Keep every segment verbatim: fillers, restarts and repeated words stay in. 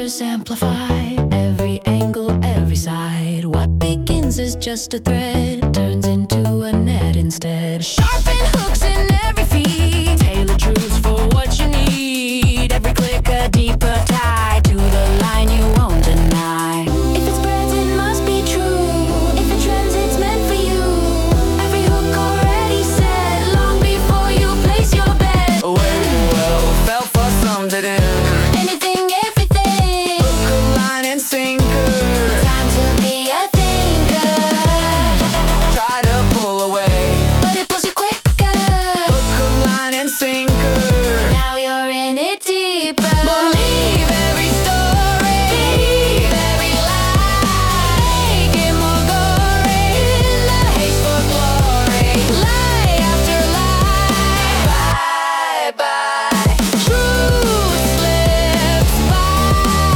colors amplified, every angle, every side. What begins as just a thread turns into a net instead. Sharpen hooks in every feed, tailor truths for what you need. Every click a deeper tie to the line you won't deny. If it spreads, it must be true. If it trends, it's meant for you. Every hook already set long before you place your bet. Very well, fell for something. Anything, everything. Hook, line, and sinker. Time to be a thinker. Try to pull away, But it pulls you quicker. hook, line, and sinker. Now you're in it deeper. Believe every story, Believe every lie. Make it more gory in the haste for glory. Lie after lie. Bye bye. Truth slips by.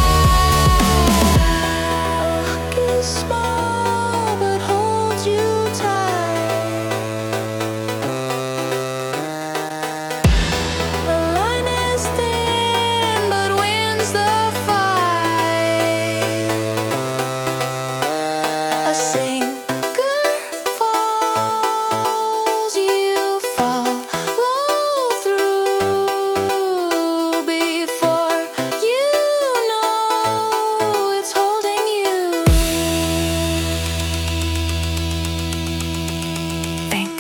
Look is small but holds you tight. The line is thin but wins the fight. A sinker falls, you follow through before you know it's holding you. Think.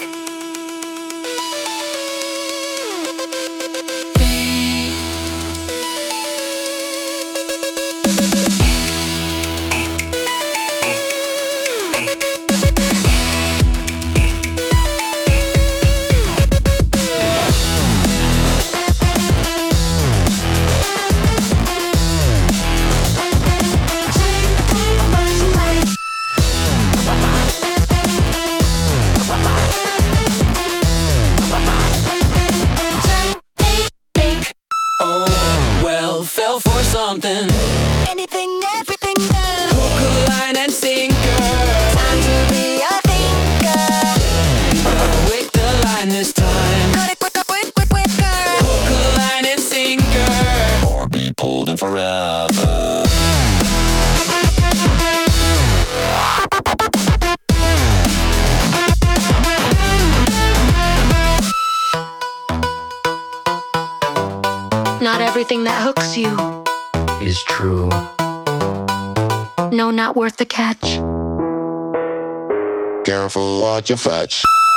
Oh, well, fell for something. Anything, everything. Hook, line, and sinker. Time to be a thinker. Quick the line this time. Got it quicker, quick, quick, quicker. Hook, line, and sinker. Or be pulled in forever. Not everything that hooks you. Is true. No, not worth the catch. Careful what you fetch.